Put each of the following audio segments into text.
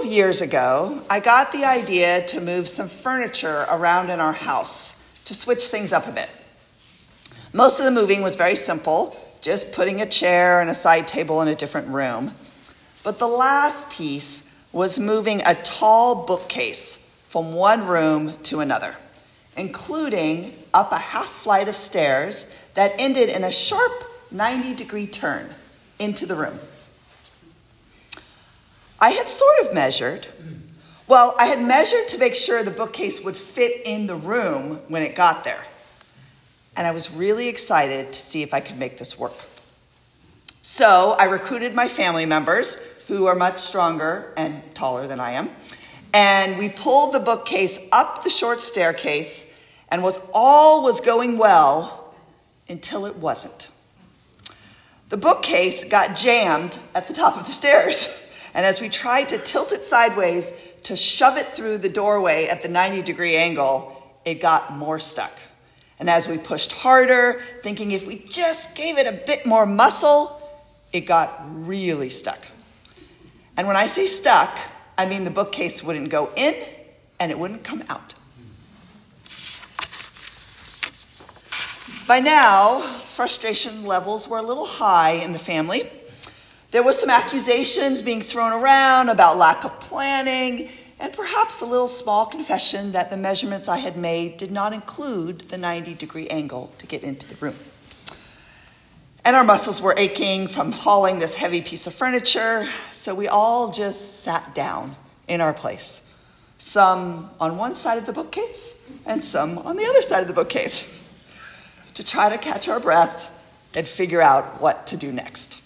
of years ago, I got the idea to move some furniture around in our house to switch things up a bit. Most of the moving was very simple, just putting a chair and a side table in a different room. But the last piece was moving a tall bookcase from one room to another, including up a half flight of stairs that ended in a sharp 90-degree turn into the room. I had sort of measured. Well, I had measured to make sure the bookcase would fit in the room when it got there. And I was really excited to see if I could make this work. So I recruited my family members, who are much stronger and taller than I am, and we pulled the bookcase up the short staircase, and all was going well until it wasn't. The bookcase got jammed at the top of the stairs. And as we tried to tilt it sideways to shove it through the doorway at the 90-degree angle, it got more stuck. And as we pushed harder, thinking if we just gave it a bit more muscle, it got really stuck. And when I say stuck, I mean the bookcase wouldn't go in and it wouldn't come out. By now, frustration levels were a little high in the family. There was some accusations being thrown around about lack of planning, and perhaps a little small confession that the measurements I had made did not include the 90-degree angle to get into the room. And our muscles were aching from hauling this heavy piece of furniture, so we all just sat down in our place, some on one side of the bookcase and some on the other side of the bookcase, to try to catch our breath and figure out what to do next.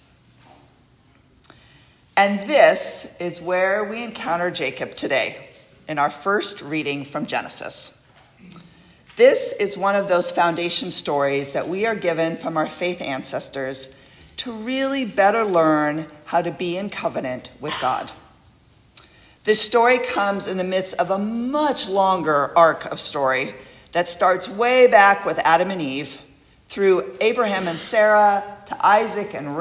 And this is where we encounter Jacob today in our first reading from Genesis. This is one of those foundation stories that we are given from our faith ancestors to really better learn how to be in covenant with God. This story comes in the midst of a much longer arc of story that starts way back with Adam and Eve, through Abraham and Sarah, to Isaac and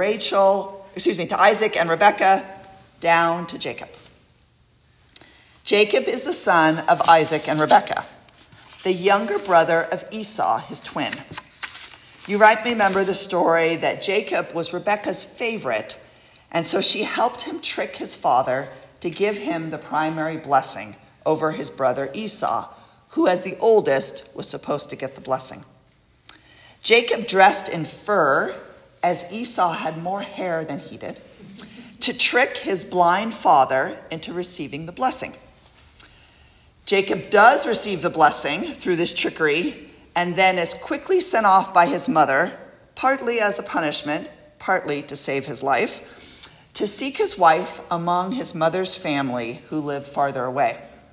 Rebekah, down to Jacob. Jacob is the son of Isaac and Rebekah, the younger brother of Esau, his twin. You might remember the story that Jacob was Rebekah's favorite, and so she helped him trick his father to give him the primary blessing over his brother Esau, who as the oldest was supposed to get the blessing. Jacob dressed in fur, as Esau had more hair than he did, to trick his blind father into receiving the blessing. Jacob does receive the blessing through this trickery and then is quickly sent off by his mother, partly as a punishment, partly to save his life, to seek his wife among his mother's family who lived farther away.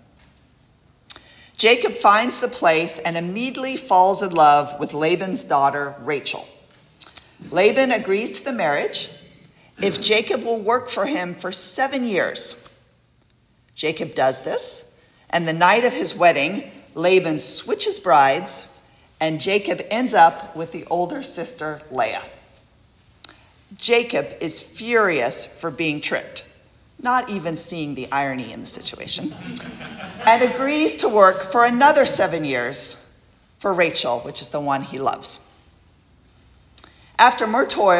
Jacob finds the place and immediately falls in love with Laban's daughter, Rachel. Laban agrees to the marriage if Jacob will work for him for 7 years. Jacob does this, and the night of his wedding, Laban switches brides, and Jacob ends up with the older sister, Leah. Jacob is furious for being tricked, not even seeing the irony in the situation, and agrees to work for another 7 years for Rachel, which is the one he loves. After more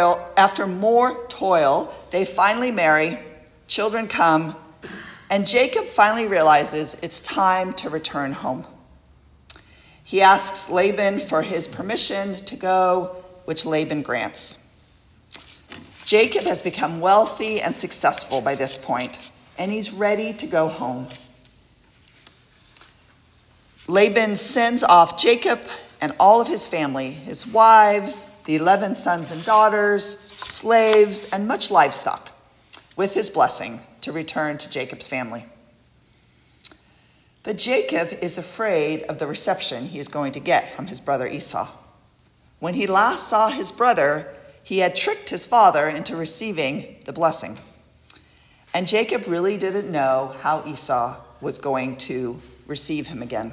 toil, they finally marry, children come, and Jacob finally realizes it's time to return home. He asks Laban for his permission to go, which Laban grants. Jacob has become wealthy and successful by this point, and he's ready to go home. Laban sends off Jacob and all of his family, his wives, the 11 sons and daughters, slaves, and much livestock, with his blessing to return to Jacob's family. But Jacob is afraid of the reception he is going to get from his brother Esau. When he last saw his brother, he had tricked his father into receiving the blessing. And Jacob really didn't know how Esau was going to receive him again.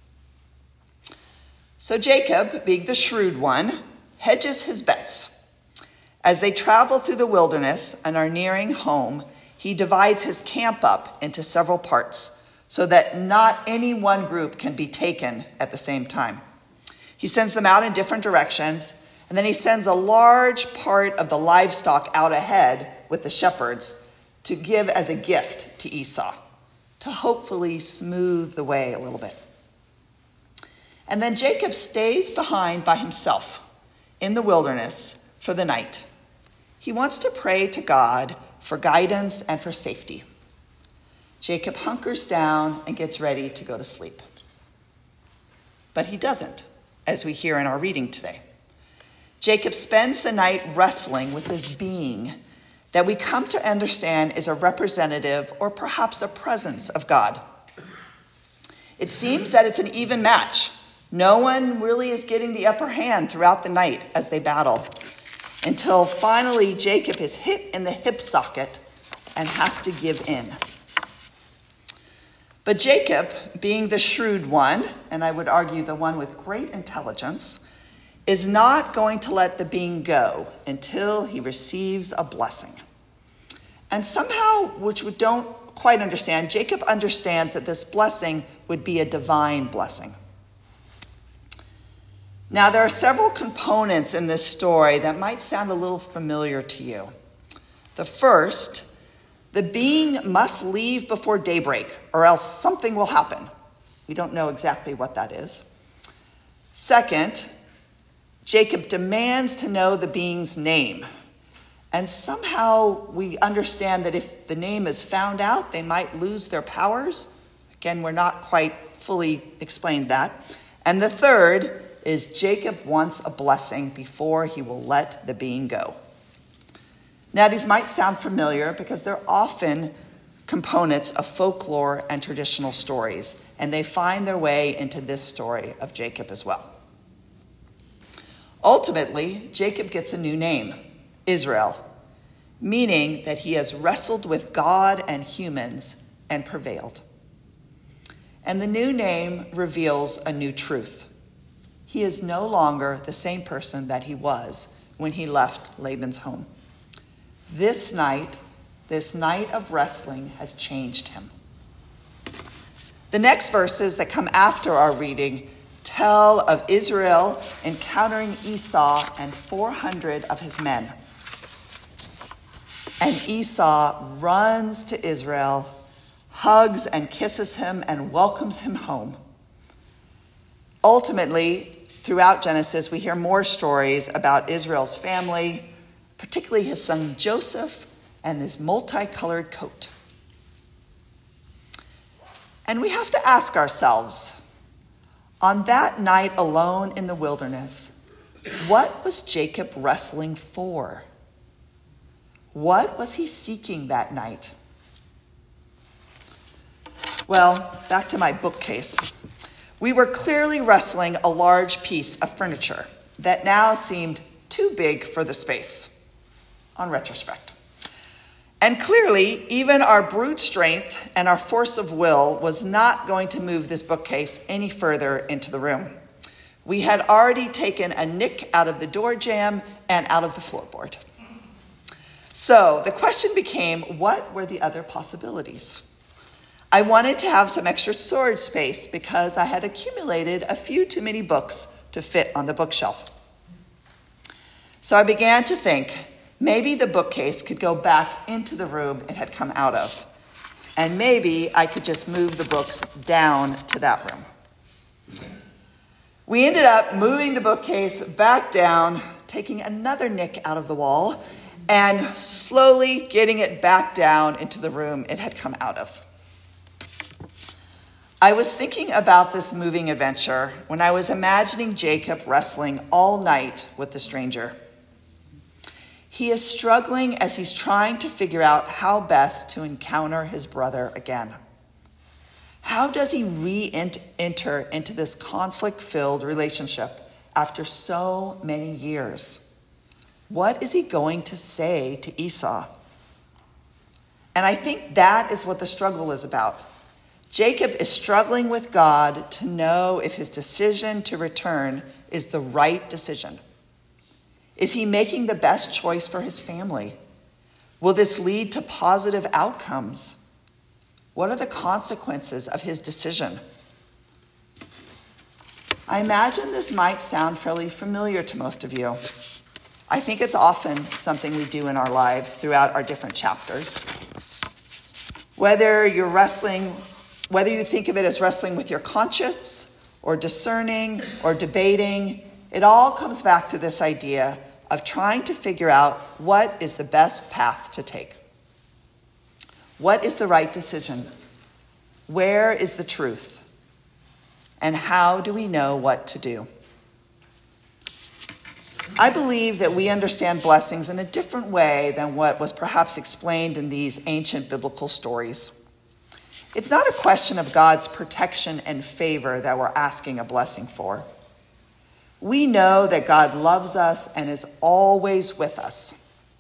So Jacob, being the shrewd one, hedges his bets. As they travel through the wilderness and are nearing home, he divides his camp up into several parts so that not any one group can be taken at the same time. He sends them out in different directions, and then he sends a large part of the livestock out ahead with the shepherds to give as a gift to Esau, to hopefully smooth the way a little bit. And then Jacob stays behind by himself in the wilderness for the night. He wants to pray to God for guidance and for safety. Jacob hunkers down and gets ready to go to sleep. But he doesn't, as we hear in our reading today. Jacob spends the night wrestling with this being that we come to understand is a representative or perhaps a presence of God. It seems that it's an even match. No one really is getting the upper hand throughout the night as they battle, until finally Jacob is hit in the hip socket and has to give in. But Jacob, being the shrewd one, and I would argue the one with great intelligence, is not going to let the being go until he receives a blessing. And somehow, which we don't quite understand, Jacob understands that this blessing would be a divine blessing. Now, there are several components in this story that might sound a little familiar to you. The first, the being must leave before daybreak, or else something will happen. We don't know exactly what that is. Second, Jacob demands to know the being's name. And somehow we understand that if the name is found out, they might lose their powers. Again, we're not quite fully explained that. And the third is Jacob wants a blessing before he will let the being go. Now, these might sound familiar because they're often components of folklore and traditional stories, and they find their way into this story of Jacob as well. Ultimately, Jacob gets a new name, Israel, meaning that he has wrestled with God and humans and prevailed. And the new name reveals a new truth. He is no longer the same person that he was when he left Laban's home. This night of wrestling has changed him. The next verses that come after our reading tell of Israel encountering Esau and 400 of his men. And Esau runs to Israel, hugs and kisses him, and welcomes him home. Ultimately, throughout Genesis, we hear more stories about Israel's family, particularly his son Joseph and his multicolored coat. And we have to ask ourselves, on that night alone in the wilderness, what was Jacob wrestling for? What was he seeking that night? Well, back to my bookcase. We were clearly wrestling a large piece of furniture that now seemed too big for the space, on retrospect. And clearly, even our brute strength and our force of will was not going to move this bookcase any further into the room. We had already taken a nick out of the door jamb and out of the floorboard. So the question became, what were the other possibilities? I wanted to have some extra storage space because I had accumulated a few too many books to fit on the bookshelf. So I began to think, maybe the bookcase could go back into the room it had come out of. And maybe I could just move the books down to that room. We ended up moving the bookcase back down, taking another nick out of the wall, and slowly getting it back down into the room it had come out of. I was thinking about this moving adventure when I was imagining Jacob wrestling all night with the stranger. He is struggling as he's trying to figure out how best to encounter his brother again. How does he re-enter into this conflict-filled relationship after so many years? What is he going to say to Esau? And I think that is what the struggle is about. Jacob is struggling with God to know if his decision to return is the right decision. Is he making the best choice for his family, Will this lead to positive outcomes? What are the consequences of his decision? I imagine this might sound fairly familiar to most of you. I think it's often something we do in our lives throughout our different chapters. Whether you think of it as wrestling with your conscience, or discerning, or debating, it all comes back to this idea of trying to figure out what is the best path to take. What is the right decision? Where is the truth? And how do we know what to do? I believe that we understand blessings in a different way than what was perhaps explained in these ancient biblical stories. It's not a question of God's protection and favor that we're asking a blessing for. We know that God loves us and is always with us.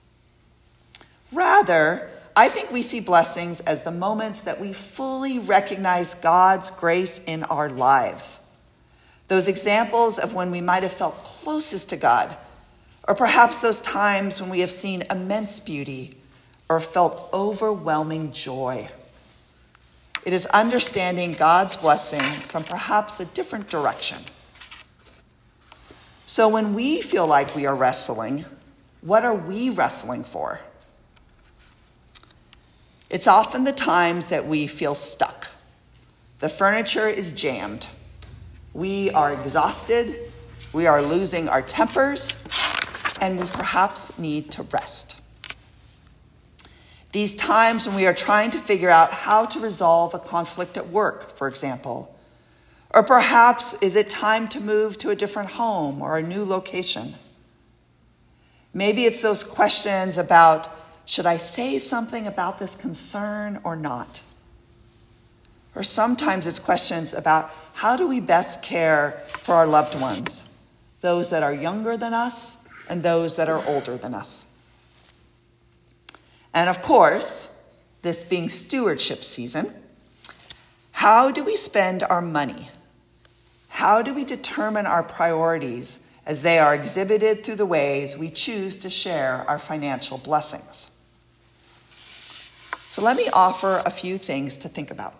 Rather, I think we see blessings as the moments that we fully recognize God's grace in our lives. Those examples of when we might have felt closest to God, or perhaps those times when we have seen immense beauty or felt overwhelming joy. It is understanding God's blessing from perhaps a different direction. So when we feel like we are wrestling, what are we wrestling for? It's often the times that we feel stuck. The furniture is jammed. We are exhausted. We are losing our tempers, and we perhaps need to rest. These times when we are trying to figure out how to resolve a conflict at work, for example, or perhaps is it time to move to a different home or a new location? Maybe it's those questions about, should I say something about this concern or not? Or sometimes it's questions about how do we best care for our loved ones, those that are younger than us and those that are older than us. And of course, this being stewardship season, how do we spend our money? How do we determine our priorities as they are exhibited through the ways we choose to share our financial blessings? So let me offer a few things to think about.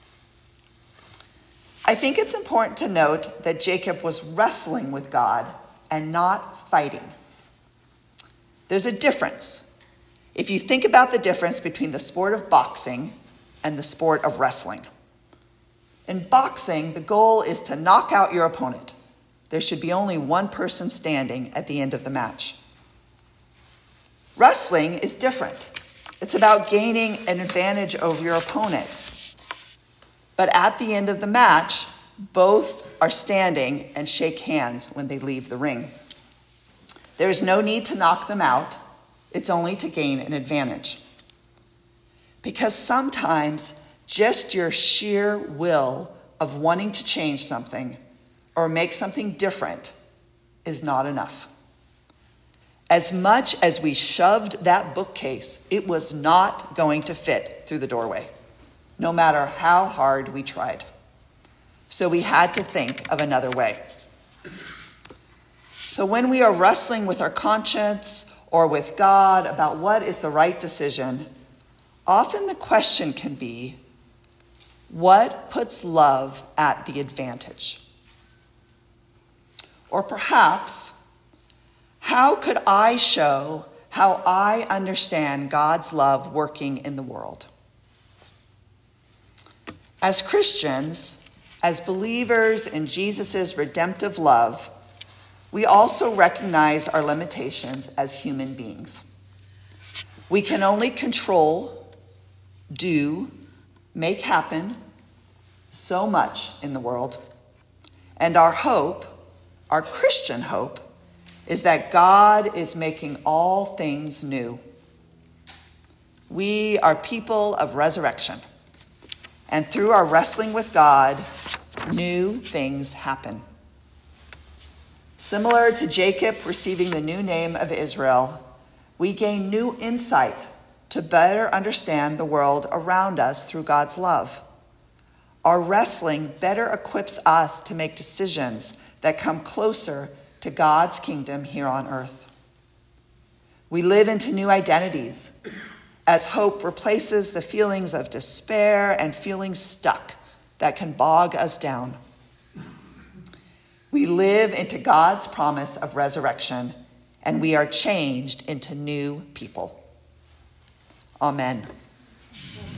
I think it's important to note that Jacob was wrestling with God and not fighting. There's a difference. If you think about the difference between the sport of boxing and the sport of wrestling. In boxing, the goal is to knock out your opponent. There should be only one person standing at the end of the match. Wrestling is different. It's about gaining an advantage over your opponent. But at the end of the match, both are standing and shake hands when they leave the ring. There is no need to knock them out. It's only to gain an advantage. Because sometimes just your sheer will of wanting to change something or make something different is not enough. As much as we shoved that bookcase, it was not going to fit through the doorway, no matter how hard we tried. So we had to think of another way. So when we are wrestling with our conscience or with God about what is the right decision, often the question can be, what puts love at the advantage? Or perhaps, how could I show how I understand God's love working in the world? As Christians, as believers in Jesus' redemptive love, we also recognize our limitations as human beings. We can only control, do, make happen so much in the world. And our hope, our Christian hope, is that God is making all things new. We are people of resurrection. And through our wrestling with God, new things happen. Similar to Jacob receiving the new name of Israel, we gain new insight to better understand the world around us through God's love. Our wrestling better equips us to make decisions that come closer to God's kingdom here on earth. We live into new identities as hope replaces the feelings of despair and feeling stuck that can bog us down. We live into God's promise of resurrection, and we are changed into new people. Amen.